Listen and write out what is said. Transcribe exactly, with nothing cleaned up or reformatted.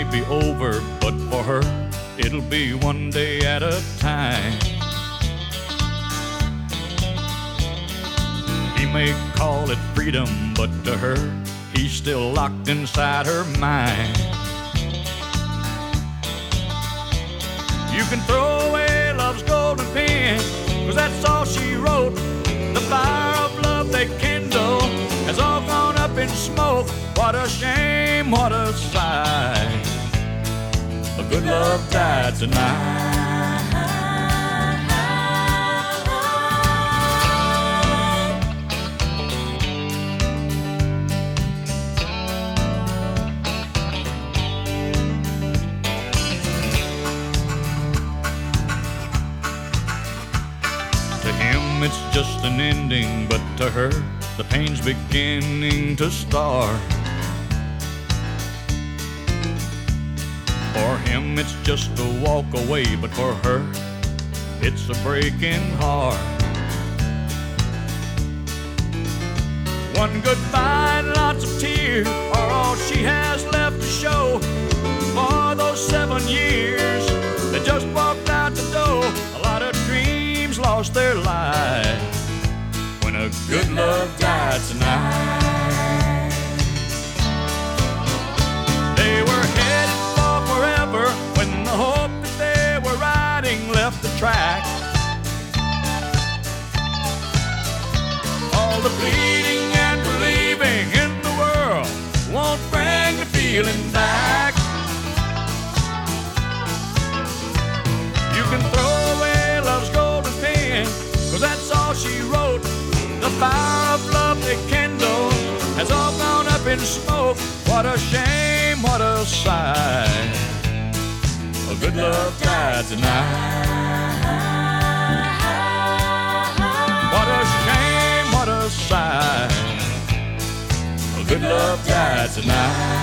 be over, but for her, it'll be one day at a time. He may call it freedom, but to her, he's still locked inside her mind. You can throw away love's golden pen, 'cause that's all she wrote. The fire of love they kindle has all gone up in smoke. What a shame, what a sight. A good love died tonight. To him it's just an ending, but to her the pain's beginning to start. For him it's just a walk away, but for her it's a breaking heart. One goodbye and lots of tears are all she has left to show. For those seven years that just walked out the door, a lot of dreams lost their life when a good love died tonight. They were headed for forever when the hope that they were riding left the track. All the bleeding and believing in the world won't bring the feeling back. You can throw away love's golden pen, 'cause that's all she wrote. The fire of love they kindle has all gone up in smoke. What a shame, what a sight. A good love died tonight. What a shame, what a sight. A good love died tonight.